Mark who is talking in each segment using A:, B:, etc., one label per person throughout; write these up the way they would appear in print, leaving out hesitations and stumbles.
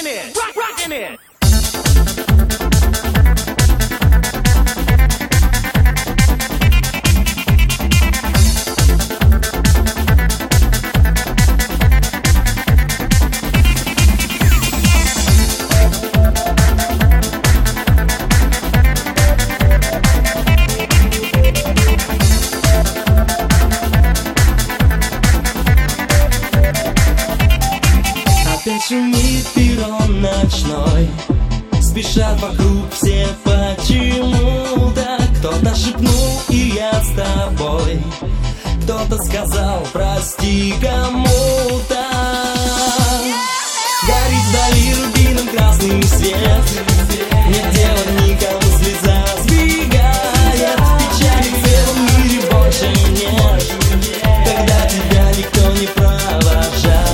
A: Rockin' it.
B: Опять шумит перрон ночной, спешат вокруг все почему-то. Кто-то шепнул, и я с тобой, кто-то сказал прости кому-то. Горит вдали рубином красный свет, нет дела никому, слеза сбегает. Печали в целом мире больше нет, когда тебя никто не провожает.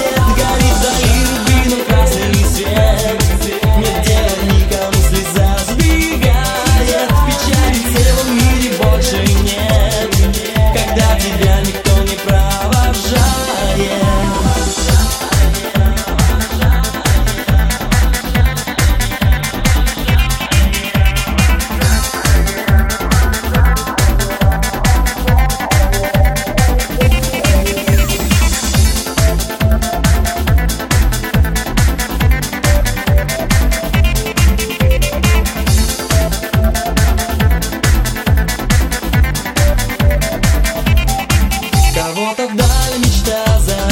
B: Кого-то вдаль мечта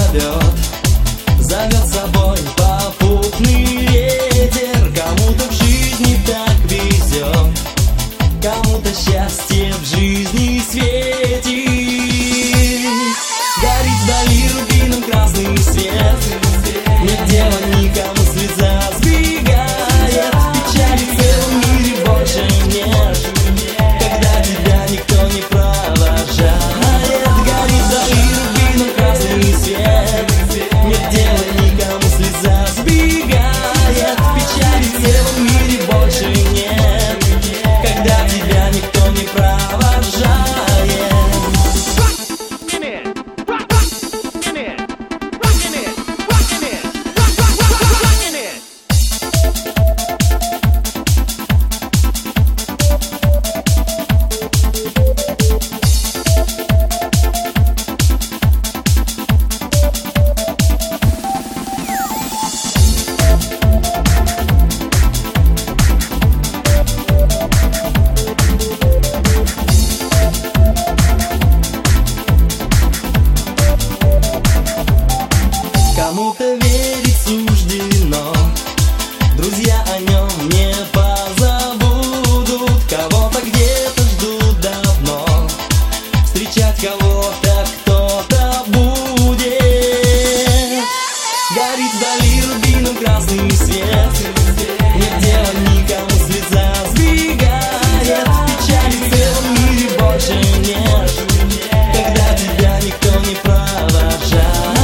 B: зовет с собой попутный ветер. Кому-то в жизни так везет, кому-то счастье в жизни светит. Горит вдали рубином красный свет, нет дела никому, слеза сбегает. Печали в целом мире больше нет, когда тебя никто не провожает. Нет дела никому, слеза сбегает. Печали в целом мире больше нет, когда тебя никто не провожает. Кому-то верить суждено, друзья о нем не позабудут. Кого-то где-то ждут давно, встречать кого-то кто-то будет. Горит вдали рубином красный свет, нет дела никому, слеза сбегает. Печали в целом мире больше нет, когда тебя никто не провожает.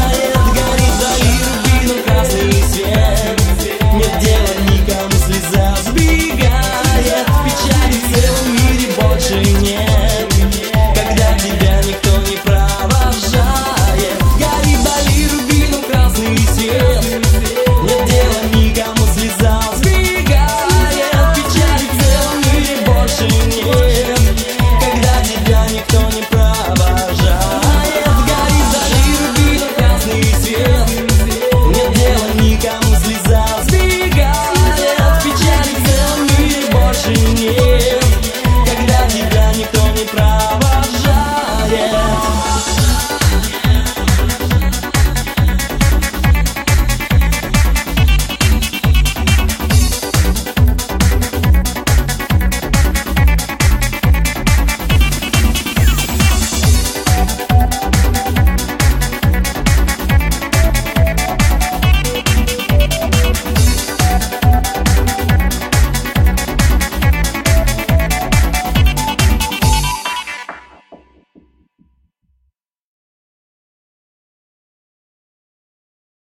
B: Нет дела никому, слеза сбегает. Печали в целом мире больше нет, когда тебя никто не провожает. Горит вдали рубином красный свет, нет дела никому, слеза сбегает. Печали в целом мире больше нет, когда тебя никто не провожает.